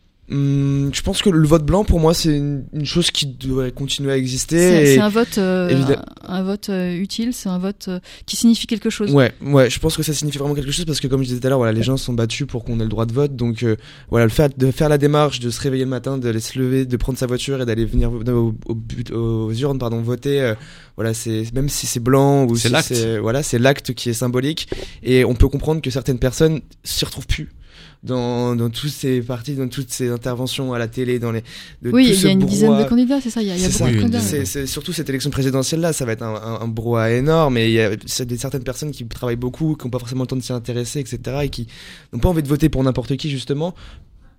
Hum, je pense que le vote blanc, pour moi, c'est une, une chose qui devrait continuer à exister. C'est et- c'est un vote, euh, évidemment- un, un vote euh, utile, c'est un vote euh, qui signifie quelque chose. Ouais, ouais, je pense que ça signifie vraiment quelque chose parce que comme je disais tout à l'heure, voilà, les gens sont battus pour qu'on ait le droit de vote, donc euh, voilà, le fait de faire la démarche, de se réveiller le matin, de se lever, de prendre sa voiture et d'aller venir au, au, au but- aux urnes, pardon, voter, euh, voilà, c'est même si c'est blanc ou C'est si l'acte. c'est voilà, c'est l'acte qui est symbolique et on peut comprendre que certaines personnes s'y retrouvent plus. Dans, dans toutes ces parties, dans toutes ces interventions à la télé, dans les de Oui, tout il ce y a une dizaine de brouhaha. candidats, c'est ça. Il y a, il y a C'est beaucoup ça. de Oui, une candidats. dizaine. C'est, c'est surtout cette élection présidentielle là, ça va être un, un, un brouhaha énorme et il y a c'est des, certaines personnes qui travaillent beaucoup, qui n'ont pas forcément le temps de s'y intéresser, et cetera et qui n'ont pas envie de voter pour n'importe qui justement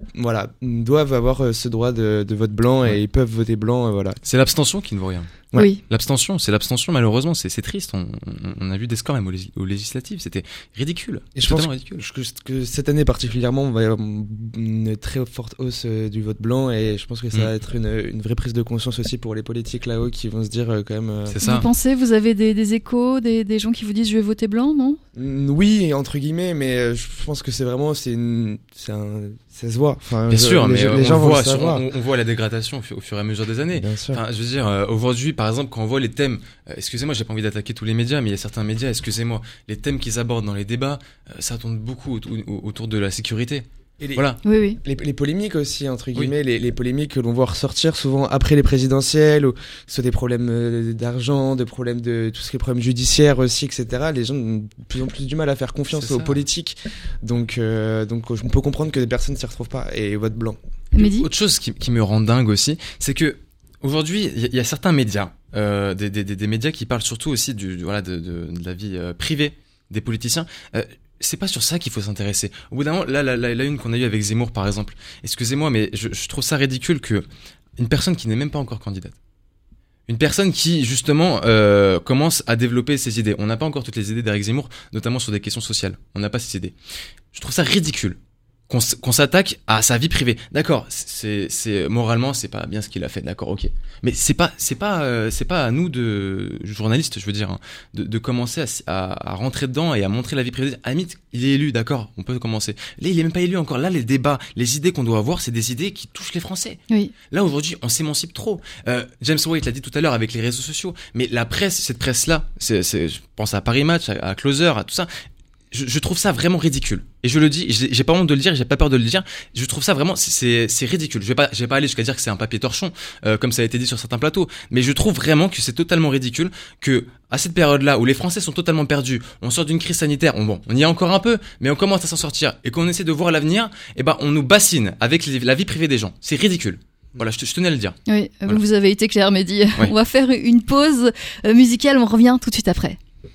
voilà, doivent avoir euh, ce droit de, de vote blanc et Ouais. ils peuvent voter blanc, euh, voilà. C'est l'abstention qui ne vaut rien. Ouais. Oui. L'abstention, c'est l'abstention, malheureusement, c'est, c'est triste. On, on, on a vu des scores même aux, légis- aux législatives, c'était ridicule. Et je pense Totalement ridicule. que, que cette année particulièrement, on va avoir une très forte hausse euh, du vote blanc et je pense que ça Mm. va être une, une vraie prise de conscience aussi pour les politiques là-haut qui vont se dire euh, quand même... euh, C'est ça. Vous pensez, vous avez des, des échos, des, des gens qui vous disent je vais voter blanc, non? mm, oui, entre guillemets, mais euh, je pense que c'est vraiment... C'est une, c'est un, ça se voit. Enfin, Bien je- sûr, les, mais les on, gens vont voit, le sur- savoir. on, on voit la dégradation au fur, au fur et à mesure des années. Bien sûr. Enfin, je veux dire, euh, aujourd'hui, par exemple, quand on voit les thèmes, euh, excusez-moi, j'ai pas envie d'attaquer tous les médias, mais il y a certains médias, excusez-moi, les thèmes qu'ils abordent dans les débats, euh, ça tourne beaucoup autour, autour de la sécurité. Et les, Voilà. Oui, oui. les, les polémiques aussi, entre Oui. guillemets, les, les polémiques que l'on voit ressortir souvent après les présidentielles, ou que ce soit des problèmes euh, d'argent, des problèmes de tout ce qui est problèmes judiciaires aussi, et cetera. Les gens ont de plus en plus du mal à faire confiance C'est aux ça. politiques. Donc, euh, donc on peut comprendre que des personnes ne s'y retrouvent pas et votent blanc. Mehdi? Autre chose qui, qui me rend dingue aussi, c'est que aujourd'hui, il y, a- il y a certains médias, euh, des, des, des, des médias qui parlent surtout aussi du, du- voilà, de, de, de la vie euh, privée des politiciens. Euh, c'est pas sur ça qu'il faut s'intéresser. Au bout d'un moment, là, la, la, la une qu'on a eue avec Zemmour, par exemple, excusez-moi, mais je, je trouve ça ridicule que une personne qui n'est même pas encore candidate, une personne qui, justement, euh, commence à développer ses idées. On n'a pas encore toutes les idées d'Éric Zemmour, notamment sur des questions sociales. On n'a pas ces idées. Je trouve ça ridicule qu'on, s- qu'on s'attaque à sa vie privée. D'accord, c'est, c'est moralement, c'est pas bien ce qu'il a fait. D'accord, ok. Mais c'est pas, c'est pas, euh, c'est pas à nous de journalistes, je veux dire, hein, de, de commencer à, s- à, à rentrer dedans et à montrer la vie privée. À la limite, il est élu, d'accord, on peut commencer. Là, il est même pas élu encore. Là, les débats, les idées qu'on doit avoir, c'est des idées qui touchent les Français. Oui. Là, aujourd'hui, on s'émancipe trop. Euh, James White l'a dit tout à l'heure avec les réseaux sociaux, mais la presse, cette presse-là, c'est, c'est, je pense à Paris Match, à, à Closer, à tout ça, je, je trouve ça vraiment ridicule. Et je le dis, j'ai, j'ai pas honte de le dire, j'ai pas peur de le dire. Je trouve ça vraiment, c'est, c'est, c'est ridicule. Je vais pas, je vais pas aller jusqu'à dire que c'est un papier torchon, euh, comme ça a été dit sur certains plateaux, mais je trouve vraiment que c'est totalement ridicule que, à cette période-là où les Français sont totalement perdus, on sort d'une crise sanitaire, on, bon, on y est encore un peu, mais on commence à s'en sortir, et qu'on essaie de voir l'avenir, et ben, on nous bassine avec les- la vie privée des gens. C'est ridicule. Voilà, je, te- je tenais à le dire. Oui, Voilà. vous avez été clair, Mehdi. Ouais. On va faire une pause euh, musicale, on revient tout de suite après.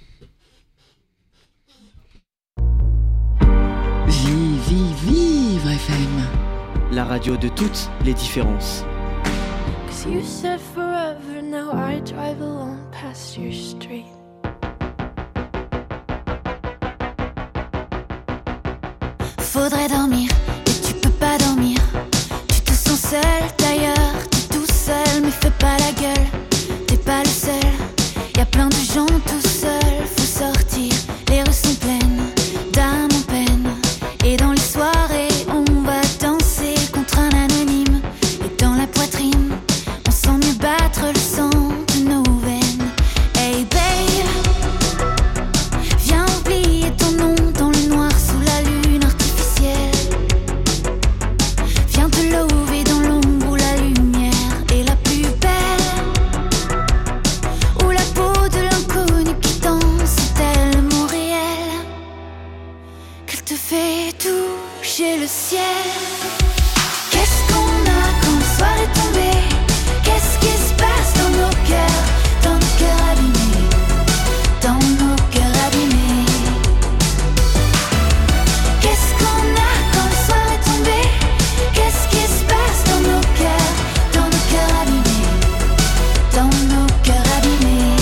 Vive, vive, vivre F M. La radio de toutes les différences. Cause you said forever, now I drive alone past your street. Faudrait dormir, mais tu peux pas dormir. Tu te sens seul d'ailleurs, t'es tout seul, mais fais pas la gueule. T'es pas le seul, y a plein de gens tout seuls. Faut sortir, les rues sont pleines d'âmes en peine. Et dans les soirées, on va danser contre un anonyme. Et dans la poitrine, on sent mieux battre le sang de nos veines. Hey babe, viens oublier ton nom dans le noir sous la lune artificielle. Viens te lever dans l'ombre où la lumière est la plus belle. Où la peau de l'inconnu qui danse est tellement réelle qu'elle te fait toucher le ciel. Qu'est-ce qu'on a quand le soir est tombé? Qu'est-ce qui se passe dans nos cœurs? Dans nos cœurs abîmés, dans nos cœurs abîmés. Qu'est-ce qu'on a quand le soir est tombé? Qu'est-ce qui se passe dans nos cœurs? Dans nos cœurs abîmés, dans nos cœurs abîmés.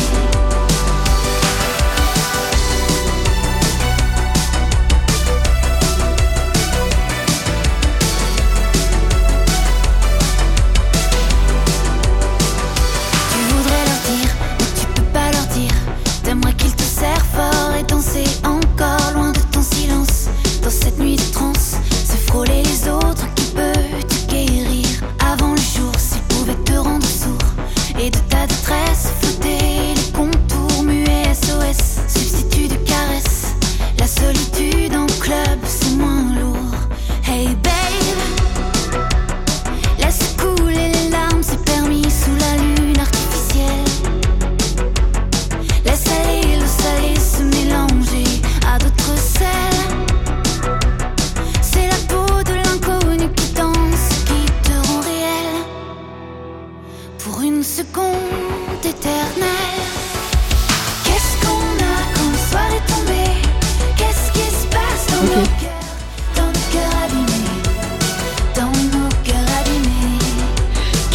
Tu voudrais leur dire, mais tu peux pas leur dire. T'aimerais qu'ils te serrent fort et danser encore loin de ton silence. Dans cette nuit de transe, se frôler les autres qui peut te guérir. Avant le jour, s'ils pouvaient te rendre sourd. Et de ta détresse, flotter les contours muets S O S. Substitut de caresse, la solitude en club, c'est moins lourd. Hey babe, laisse couler les larmes, c'est permis sous la lune artificielle. Laisse aller l'eau salée se mélanger à d'autres sels. C'est la peau de l'inconnu qui danse, qui te rend réel. Pour une seconde éternelle. Qu'est-ce qu'on a quand le soir est tombé? Qu'est-ce qui se passe dans Ok. nos cœurs? Dans nos cœurs abîmés, dans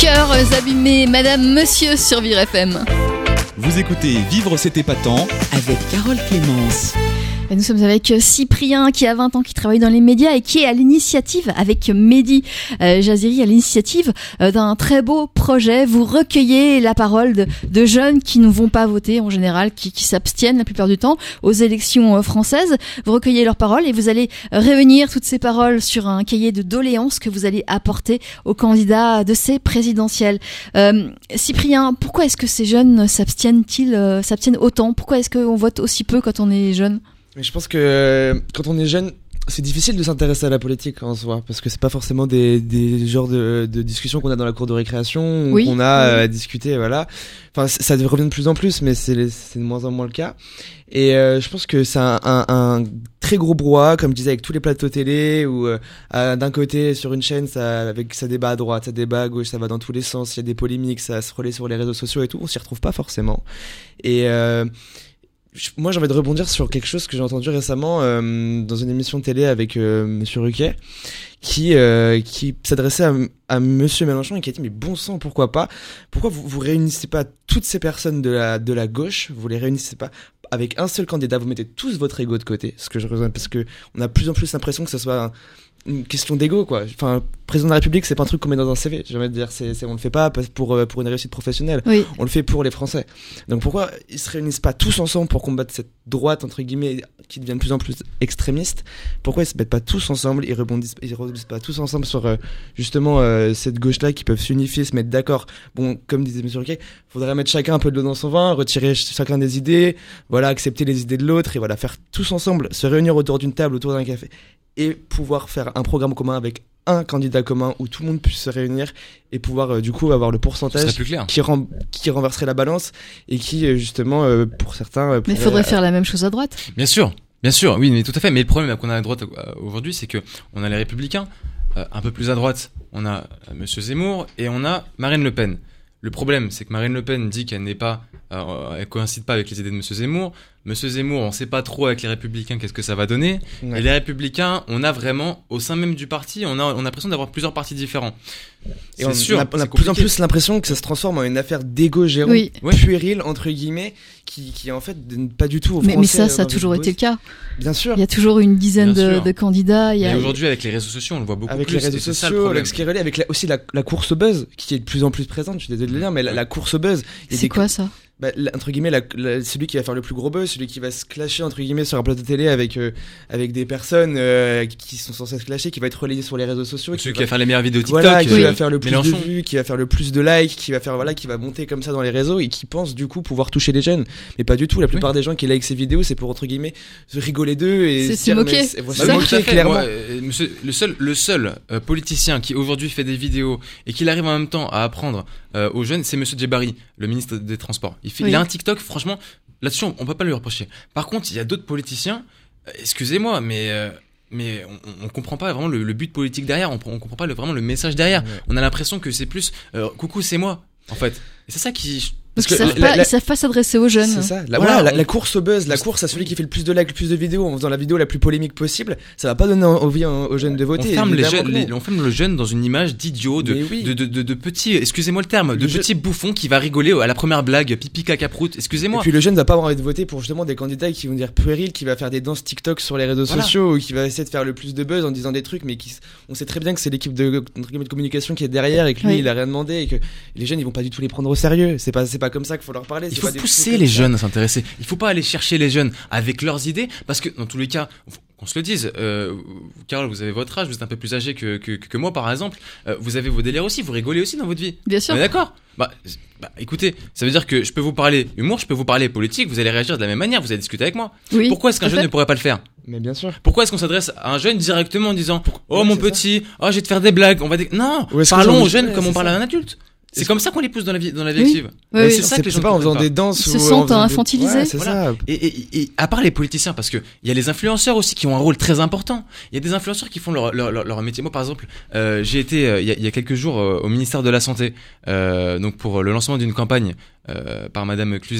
cœurs abîmés, Madame, Monsieur sur Vivre F M. Vous écoutez Vivre c'est épatant avec Carole Clémence. Et nous sommes avec Cyprien qui a vingt ans, qui travaille dans les médias et qui est à l'initiative avec Mehdi euh, Jaziri, à l'initiative euh, d'un très beau projet. Vous recueillez la parole de, de jeunes qui ne vont pas voter en général, qui, qui s'abstiennent la plupart du temps aux élections euh, françaises. Vous recueillez leurs paroles et vous allez réunir toutes ces paroles sur un cahier de doléances que vous allez apporter aux candidats de ces présidentielles. Euh, Cyprien, pourquoi est-ce que ces jeunes s'abstiennent-ils, euh, s'abstiennent autant ? Pourquoi est-ce qu'on vote aussi peu quand on est jeune ? Mais je pense que euh, quand on est jeune, c'est difficile de s'intéresser à la politique en soi, parce que c'est pas forcément des, des genres de, de discussions qu'on a dans la cour de récréation, ou oui, qu'on a oui. euh, à discuter, voilà. Enfin, ça revient de plus en plus, mais c'est, c'est de moins en moins le cas. Et euh, je pense que c'est un, un, un très gros brouhaha, comme je disais, avec tous les plateaux télé, où euh, d'un côté, sur une chaîne, ça, avec, ça débat à droite, ça débat à gauche, ça va dans tous les sens, il y a des polémiques, ça se relaie sur les réseaux sociaux et tout, on s'y retrouve pas forcément. Et... Euh, moi, j'ai envie de rebondir sur quelque chose que j'ai entendu récemment euh, dans une émission de télé avec euh, Monsieur Ruquier, qui euh, qui s'adressait à, à Monsieur Mélenchon et qui a dit mais bon sang, pourquoi pas ? Pourquoi vous vous réunissez pas toutes ces personnes de la de la gauche ? Vous les réunissez pas avec un seul candidat ? Vous mettez tous votre ego de côté. Ce que je rejoins, parce que on a de plus en plus l'impression que ça soit un, une question d'ego, quoi. Enfin, président de la République, c'est pas un truc qu'on met dans un C V. J'ai envie de dire, c'est, c'est on le fait pas pour pour une réussite professionnelle. Oui. On le fait pour les Français. Donc pourquoi ils se réunissent pas tous ensemble pour combattre cette droite entre guillemets qui devient de plus en plus extrémiste ? Pourquoi ils se mettent pas tous ensemble ? Ils rebondissent, ils rebondissent pas tous ensemble sur euh, justement euh, cette gauche-là, qui peuvent s'unifier, se mettre d'accord. Bon, comme disait M. Riquet, faudrait mettre chacun un peu de l'eau dans son vin, retirer chacun des idées, voilà, accepter les idées de l'autre et voilà, faire tous ensemble, se réunir autour d'une table, autour d'un café, et pouvoir faire un programme commun avec un candidat commun où tout le monde puisse se réunir et pouvoir euh, du coup avoir le pourcentage qui, ren- qui renverserait la balance et qui euh, justement euh, pour certains euh, mais il faudrait euh, faire la même chose à droite. Bien sûr, bien sûr, oui, mais tout à fait. Mais le problème qu'on a à droite euh, aujourd'hui, c'est que on a les Républicains, euh, un peu plus à droite, on a euh, Monsieur Zemmour et on a Marine Le Pen. Le problème, c'est que Marine Le Pen dit qu'elle n'est pas, euh, elle coïncide pas avec les idées de Monsieur Zemmour. Monsieur Zemmour, on sait pas trop avec les Républicains qu'est-ce que ça va donner. Ouais. Et les Républicains, on a vraiment, au sein même du parti, on a, on a l'impression d'avoir plusieurs partis différents. Et on, sûr, on a, on a de plus en plus l'impression que ça se transforme en une affaire d'égo géant, oui. puéril entre guillemets, qui, qui en fait pas du tout aux mais, Français. Mais ça, ça a toujours été le cas. Bien sûr. Il y a toujours une dizaine de, de candidats. Il y a... Mais aujourd'hui, avec les réseaux sociaux, on le voit beaucoup avec plus. Avec les réseaux sociaux, avec ce qui est relié, avec la, aussi la, la course au buzz, qui est de plus en plus présente. Je suis désolé de le dire, mais la, la course au buzz. C'est quoi co- ça? Bah, entre guillemets, la, la, celui qui va faire le plus gros buzz, celui qui va se clasher entre guillemets sur un plateau de télé avec euh, avec des personnes euh, qui sont censées se clasher, qui va être relayé sur les réseaux sociaux, celui qui, qui va faire les meilleures vidéos TikTok, voilà, qui oui. va faire le plus Mélenchon. de vues, qui va faire le plus de likes, qui va faire voilà, qui va monter comme ça dans les réseaux et qui pense du coup pouvoir toucher les jeunes, mais pas du tout. La plupart oui. des gens qui like ces vidéos, c'est pour entre guillemets se rigoler d'eux et c'est se moquer. C'est bah, moquer clairement. Moi, euh, monsieur, le seul le seul euh, politicien qui aujourd'hui fait des vidéos et qui arrive en même temps à apprendre euh, aux jeunes, c'est Monsieur Djebari, le ministre des Transports. Il fait, oui. il a un TikTok. Franchement, là-dessus, on peut pas lui reprocher. Par contre, il y a d'autres politiciens, euh, excusez-moi, mais euh, mais on, on comprend pas vraiment le, le but politique derrière, on, on comprend pas le, vraiment le message derrière. Ouais. On a l'impression que c'est plus euh, coucou, c'est moi, en fait. Et c'est ça qui... Parce qu'ils savent, la, la, savent pas s'adresser aux jeunes. C'est ça. La, voilà, voilà, la, la course au buzz, la course à celui qui fait le plus de likes, le plus de vidéos, en faisant la vidéo la plus polémique possible, ça va pas donner envie aux jeunes de voter. On ferme, les jeunes, les, on ferme le jeune dans une image d'idiot, de, oui. de, de, de, de petit, excusez-moi le terme, de le petit je... bouffon qui va rigoler à la première blague, pipi caca prout, excusez-moi. Et puis le jeune va pas avoir envie de voter pour justement des candidats qui vont dire puéril, qui va faire des danses TikTok sur les réseaux voilà. sociaux, ou qui va essayer de faire le plus de buzz en disant des trucs, mais qui, on sait très bien que c'est l'équipe de, de communication qui est derrière et que lui oui. il a rien demandé et que les jeunes ils vont pas du tout les prendre au sérieux. C'est pas, c'est pas comme ça qu'il faut leur parler. Il faut pousser les jeunes à s'intéresser. Il faut pas aller chercher les jeunes avec leurs idées, parce que dans tous les cas, qu'on se le dise, euh, Carole, vous avez votre âge, vous êtes un peu plus âgé que, que, que moi par exemple, euh, vous avez vos délires aussi, vous rigolez aussi dans votre vie. Bien sûr. On est d'accord ? Bah, bah, écoutez, ça veut dire que je peux vous parler humour, je peux vous parler politique, vous allez réagir de la même manière, vous allez discuter avec moi. Oui, pourquoi est-ce qu'un jeune ne pourrait pas le faire ? Mais bien sûr. Pourquoi est-ce qu'on s'adresse à un jeune directement en disant « Oh ouais, mon petit, oh je vais te faire des blagues, on va... Dé... » Non, parlons aux jeunes comme on parle à un adulte. C'est comme ça qu'on les pousse dans la vie, dans la vie oui. active. Oui, oui. C'est ça que les gens pas en faisant des danses. Ils se sentent infantilisés. Ouais, c'est voilà. ça. Et, et, et à part les politiciens, parce que il y a les influenceurs aussi qui ont un rôle très important. Il y a des influenceurs qui font leur leur leur, leur métier. Moi, par exemple, euh, j'ai été euh, il y a il y a quelques jours euh, au ministère de la Santé, euh, donc pour le lancement d'une campagne euh, par Madame Cluzel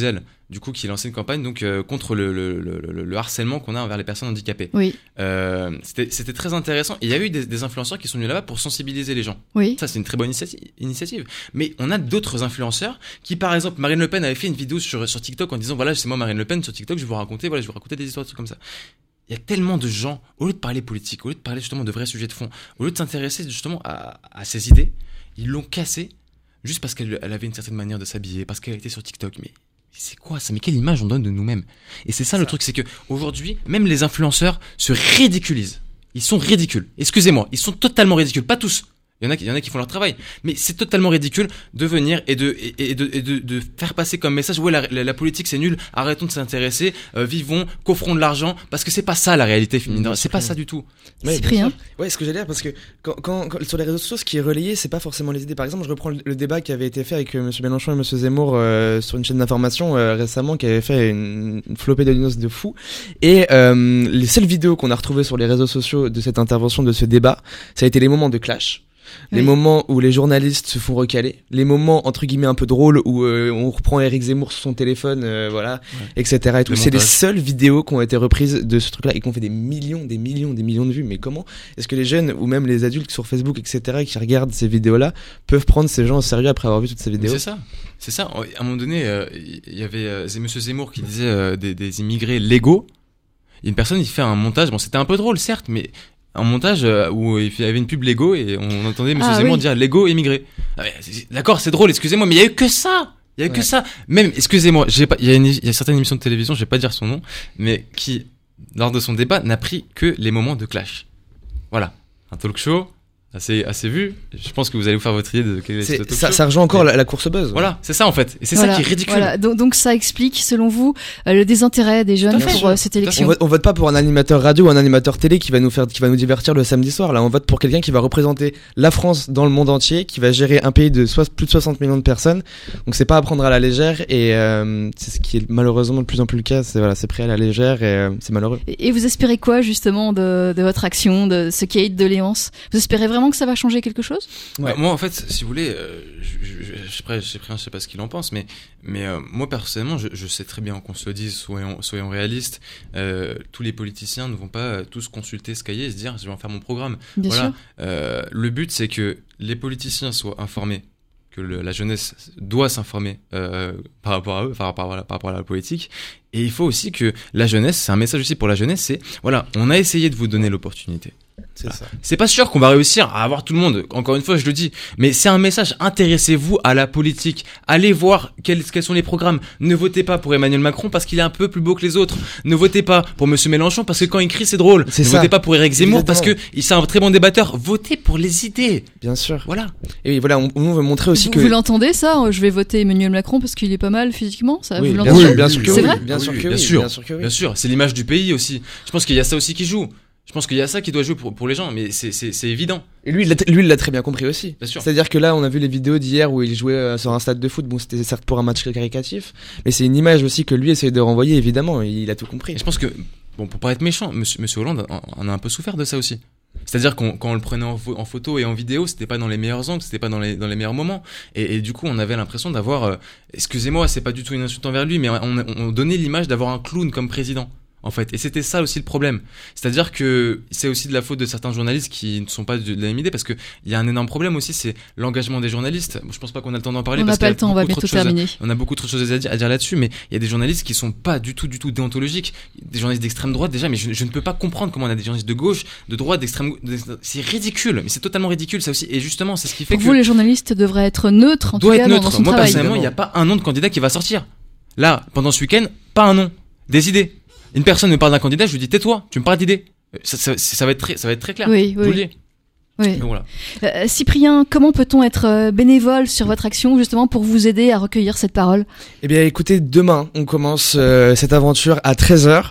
du coup, qui lançait une campagne donc euh, contre le, le, le, le, le harcèlement qu'on a envers les personnes handicapées. Oui. Euh, c'était, c'était très intéressant. Et il y a eu des, des influenceurs qui sont venus là-bas pour sensibiliser les gens. Oui. Ça, c'est une très bonne initiative. initiative. Mais on a d'autres influenceurs qui, par exemple, Marine Le Pen avait fait une vidéo sur, sur TikTok en disant, voilà, c'est moi Marine Le Pen sur TikTok, je vais vous raconter, voilà, je vais vous raconter des histoires, des trucs comme ça. Il y a tellement de gens, au lieu de parler politique, au lieu de parler justement de vrais sujets de fond, au lieu de s'intéresser justement à, à ces idées, ils l'ont cassée juste parce qu'elle elle avait une certaine manière de s'habiller, parce qu'elle était sur TikTok. Mais c'est quoi ça? Mais quelle image on donne de nous-mêmes? Et c'est ça, ça le truc, c'est que aujourd'hui, même les influenceurs se ridiculisent. Ils sont ridicules. Excusez-moi, ils sont totalement ridicules. Pas tous. Il y en a qui, il y en a qui font leur travail. Mais c'est totalement ridicule de venir et de, et, et de, et de, de faire passer comme message, ouais, la, la, la politique c'est nul, arrêtons de s'intéresser, euh, vivons, qu'offrons de l'argent, parce que c'est pas ça la réalité féminine. C'est pas ça du tout. Ouais, Cyprien. Ouais, ce que j'allais dire, parce que quand, quand, quand, sur les réseaux sociaux, ce qui est relayé, c'est pas forcément les idées. Par exemple, je reprends le, le débat qui avait été fait avec euh, M. Mélenchon et M. Zemmour euh, sur une chaîne d'information euh, récemment, qui avait fait une, une flopée d'audience de fou. Et euh, les seules vidéos qu'on a retrouvées sur les réseaux sociaux de cette intervention, de ce débat, ça a été les moments de clash. Les oui. moments où les journalistes se font recaler, les moments entre guillemets un peu drôles où euh, on reprend Éric Zemmour sur son téléphone, euh, voilà, ouais. et cetera. Et tout. C'est les seules vidéos qui ont été reprises de ce truc-là et qui ont fait des millions, des millions, des millions de vues. Mais comment est-ce que les jeunes ou même les adultes sur Facebook, et cetera, qui regardent ces vidéos-là, peuvent prendre ces gens au sérieux après avoir vu toutes ces vidéos? C'est ça, c'est ça. À un moment donné, il euh, y avait euh, Monsieur Zemmour qui disait euh, des, des immigrés légaux. Une personne, il fait un montage. Bon, c'était un peu drôle, certes, mais un montage où il y avait une pub Lego et on entendait Monsieur ah, Zemmour oui. dire Lego émigré. Ah, d'accord, c'est drôle, excusez-moi, mais il y a eu que ça. Il y a eu ouais. que ça. Même, excusez-moi, j'ai pas, il y a une, il y a certaines émissions de télévision, je vais pas dire son nom, mais qui, lors de son débat, n'a pris que les moments de clash. Voilà. Un talk show. Assez, assez vu. Je pense que vous allez vous faire votre idée de quel est ce talk ça, show. Ça rejoint encore la, la course buzz. Voilà, c'est ça en fait. Et c'est voilà, ça qui est ridicule. Voilà. Donc, donc ça explique, selon vous, euh, le désintérêt des jeunes pour euh, cette élection. On vote, on vote pas pour un animateur radio ou un animateur télé qui va nous faire, qui va nous divertir le samedi soir. Là, on vote pour quelqu'un qui va représenter la France dans le monde entier, qui va gérer un pays de so- plus de soixante millions de personnes. Donc c'est pas à prendre à la légère et euh, c'est ce qui est malheureusement de plus en plus le cas. C'est voilà, c'est pris à la légère et euh, c'est malheureux. Et, et vous espérez quoi justement de, de votre action, de ce Kate de Léonce? Vous espérez vraiment que ça va changer quelque chose? Ouais. Moi, en fait, si vous voulez, euh, je, je, je, je sais pas, je sais pas, je sais pas ce qu'il en pense, mais, mais euh, moi personnellement, je, je sais très bien qu'on se le dise, soyons, soyons réalistes. Euh, tous les politiciens ne vont pas tous consulter ce cahier et se dire, je vais en faire mon programme. Bien voilà. sûr. Euh, le but, c'est que les politiciens soient informés, que le, la jeunesse doit s'informer euh, par rapport à eux, par rapport, voilà, par rapport à la politique. Et il faut aussi que la jeunesse, c'est un message aussi pour la jeunesse, c'est voilà, on a essayé de vous donner l'opportunité. C'est, voilà. Ça. C'est pas sûr qu'on va réussir à avoir tout le monde. Encore une fois, je le dis. Mais c'est un message. Intéressez-vous à la politique. Allez voir quels, quels sont les programmes. Ne votez pas pour Emmanuel Macron parce qu'il est un peu plus beau que les autres. Ne votez pas pour Monsieur Mélenchon parce que quand il crie, c'est drôle. C'est ne ça. Votez pas pour Éric Zemmour parce que il c'est un très bon débatteur. Votez pour les idées. Bien sûr. Voilà. Et oui, voilà, on, on veut montrer aussi vous, que. Vous l'entendez ça? Je vais voter Emmanuel Macron parce qu'il est pas mal physiquement. Ça, oui, vous bien l'entendez? sûr, bien sûr que c'est oui. vrai? Bien sûr que bien oui. sûr. Bien sûr que oui. Bien sûr. C'est l'image du pays aussi. Je pense qu'il y a ça aussi qui joue. Je pense qu'il y a ça qui doit jouer pour, pour les gens, mais c'est, c'est, c'est évident. Et lui, il l'a, lui, il l'a très bien compris aussi. Bien sûr. C'est-à-dire que là, on a vu les vidéos d'hier où il jouait euh, sur un stade de foot. Bon, c'était certes pour un match caricatif, mais c'est une image aussi que lui essaye de renvoyer, évidemment. Il a tout compris. Et je pense que, bon, pour pas être méchant, monsieur, monsieur Hollande en a un peu souffert de ça aussi. C'est-à-dire qu'on, quand on le prenait en, fo- en photo et en vidéo, c'était pas dans les meilleurs angles, c'était pas dans les, dans les meilleurs moments. Et, et du coup, on avait l'impression d'avoir, euh, excusez-moi, c'est pas du tout une insulte envers lui, mais on, on donnait l'image d'avoir un clown comme président. En fait, et c'était ça aussi le problème. C'est-à-dire que c'est aussi de la faute de certains journalistes qui ne sont pas de la même idée, parce que il y a un énorme problème aussi, c'est l'engagement des journalistes. Je pense pas qu'on a le temps d'en parler. On n'a pas le temps, on va bientôt terminer. On a beaucoup trop de choses à dire, à dire là-dessus, mais il y a des journalistes qui sont pas du tout, du tout déontologiques. Des journalistes d'extrême droite déjà, mais je, je ne peux pas comprendre comment on a des journalistes de gauche, de droite, d'extrême. C'est ridicule, mais c'est totalement ridicule ça aussi. Et justement, c'est ce qui fait Pour que vous, les journalistes devraient être neutres en doit tout cas être neutre. dans son Moi travail. personnellement, il n'y a pas un nom de candidat qui va sortir. Là, pendant ce week-end, pas un nom, des idées. Une personne me parle d'un candidat, je lui dis tais-toi, tu me parles d'idées. Ça, ça, ça va être très, ça va être très clair. Oui, je vous oui. le dis. Oui. Donc, voilà. Euh, Cyprien, comment peut-on être euh, bénévole sur votre action justement pour vous aider à recueillir cette parole? Eh bien, écoutez, demain, on commence euh, cette aventure à treize heures.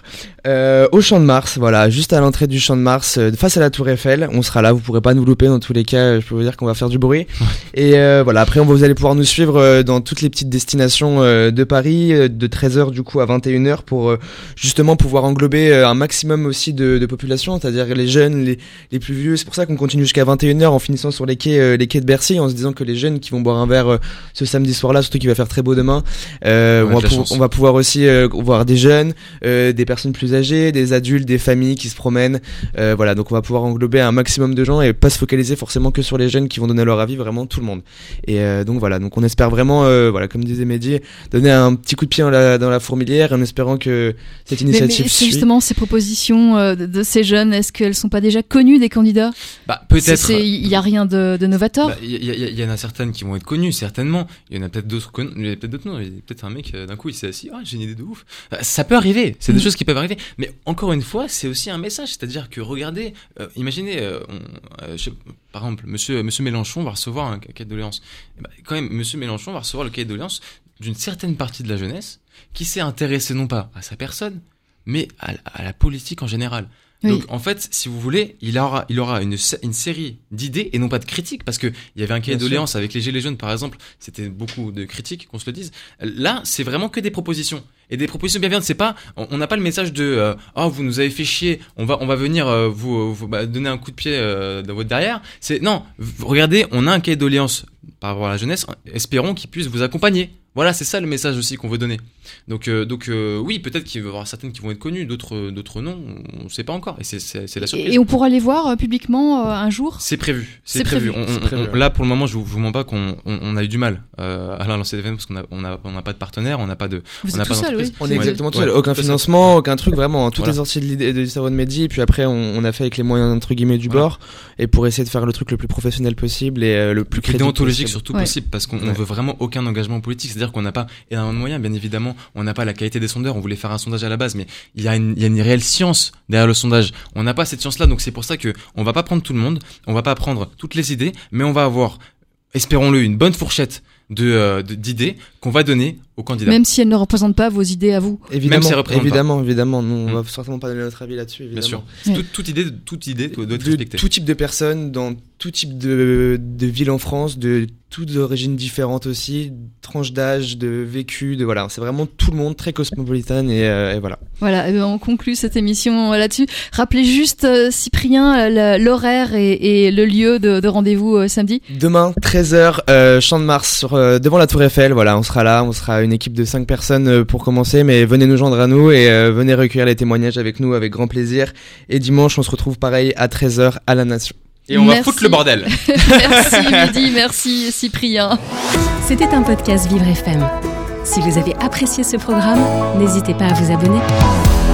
Euh, au Champ de Mars, voilà, juste à l'entrée du Champ de Mars, euh, face à la Tour Eiffel. On sera là, vous pourrez pas nous louper dans tous les cas. Je peux vous dire qu'on va faire du bruit. Et euh, voilà, après on va, vous allez pouvoir nous suivre euh, dans toutes les petites destinations euh, de Paris, euh, de treize heures du coup à vingt et une heures, pour euh, justement pouvoir englober euh, un maximum aussi de, de population, c'est-à-dire les jeunes, les, les plus vieux. C'est pour ça qu'on continue jusqu'à vingt et une heures en finissant sur les quais, euh, les quais de Bercy, en se disant que les jeunes qui vont boire un verre euh, ce samedi soir-là, surtout qu'il va faire très beau demain, euh, on, va pou- on va pouvoir aussi euh, voir des jeunes, euh, des personnes plus âgées, des adultes, des familles qui se promènent, euh, voilà, donc on va pouvoir englober un maximum de gens et pas se focaliser forcément que sur les jeunes qui vont donner leur avis, vraiment tout le monde. Et euh, donc voilà, donc on espère vraiment, euh, voilà, comme disait Mehdi, donner un petit coup de pied dans la, dans la fourmilière en espérant que cette initiative mais, mais c'est suit. justement ces propositions euh, de, de ces jeunes, est-ce qu'elles sont pas déjà connues des candidats? Bah peut-être. Il y a rien de, de novateur. Il bah, y, y, y en a certaines qui vont être connues, certainement. Il y en a peut-être d'autres connues, il y a peut-être d'autres non. Il y a peut-être un mec euh, d'un coup il s'est assis, ah oh, j'ai une idée de ouf. Ça peut arriver, c'est mmh. des choses qui peuvent arriver. Mais encore une fois, c'est aussi un message, c'est-à-dire que regardez, euh, imaginez, euh, on, euh, je sais, par exemple, Monsieur Monsieur Mélenchon va recevoir un cahier de doléances. Et bah, quand même, Monsieur Mélenchon va recevoir le cahier de doléances d'une certaine partie de la jeunesse qui s'est intéressée non pas à sa personne, mais à, à la politique en général. Oui. Donc en fait, si vous voulez, il aura, il aura une, une série d'idées et non pas de critiques, parce que il y avait un cahier de doléances avec les gilets jaunes par exemple, c'était beaucoup de critiques, qu'on se le dise. Là, c'est vraiment que des propositions et des propositions bienveillantes. C'est pas, on n'a pas le message de euh, oh vous nous avez fait chier, on va on va venir euh, vous, vous bah, donner un coup de pied euh, dans votre derrière. C'est non, regardez, on a un cahier de doléances par rapport à la jeunesse, espérons qu'il puisse vous accompagner. Voilà, c'est ça le message aussi qu'on veut donner. Donc, euh, donc euh, oui, peut-être qu'il va y avoir certaines qui vont être connues, d'autres, d'autres non, on ne sait pas encore. Et c'est, c'est, c'est la surprise. Et on pourra les voir euh, publiquement euh, un jour. C'est prévu. C'est, c'est prévu. prévu. On, c'est on, prévu. On, là, pour le moment, je vous, je vous mens pas qu'on on, on a eu du mal euh, à lancer l'événement parce qu'on a, on a, on n'a pas de partenaire, on n'a pas de. Vous on êtes n'a tout pas seul, oui. On est exactement tout seul. Aucun financement, aucun truc, vraiment. Tout voilà. est sorti de l'idée du cerveau de Mehdi. Et puis après, on, on a fait avec les moyens entre guillemets du voilà. bord, et pour essayer de faire le truc le plus professionnel possible et euh, le plus crédible. Déontologique possible. surtout ouais. possible, parce qu'on ouais. on veut vraiment aucun engagement politique. C'est-à-dire qu'on n'a pas énormément de moyens, bien évidemment. On n'a pas la qualité des sondeurs. On voulait faire un sondage à la base, mais il y a une, il y a une réelle science derrière le sondage. On n'a pas cette science-là, donc c'est pour ça que on va pas prendre tout le monde, on va pas prendre toutes les idées, mais on va avoir, espérons-le, une bonne fourchette de, euh, de d'idées qu'on va donner aux candidats. Même si elles ne représentent pas vos idées à vous. Évidemment, Même si évidemment, pas. évidemment. Nous, on mmh. va certainement pas donner notre avis là-dessus, évidemment. Bien sûr. Toute, toute idée, toute idée doit être respectée. Tout type de personnes, dans tout type de, de ville en France, de toutes origines différentes aussi, tranches d'âge, de vécu, de voilà. C'est vraiment tout le monde, très cosmopolitain et, euh, et voilà. Voilà, et ben on conclut cette émission là-dessus. Rappelez juste, euh, Cyprien, euh, l'horaire et, et le lieu de, de rendez-vous euh, samedi. Demain, treize heures, euh, Champ de Mars, sur, euh, devant la Tour Eiffel. Voilà, on sera là, on sera une équipe de cinq personnes euh, pour commencer, mais venez nous joindre à nous et euh, venez recueillir les témoignages avec nous avec grand plaisir. Et dimanche, on se retrouve pareil à treize heures à la Nation. Et on merci. va foutre le bordel. Merci Mehdi, merci Cyprien. C'était un podcast Vivre F M. Si vous avez apprécié ce programme, n'hésitez pas à vous abonner.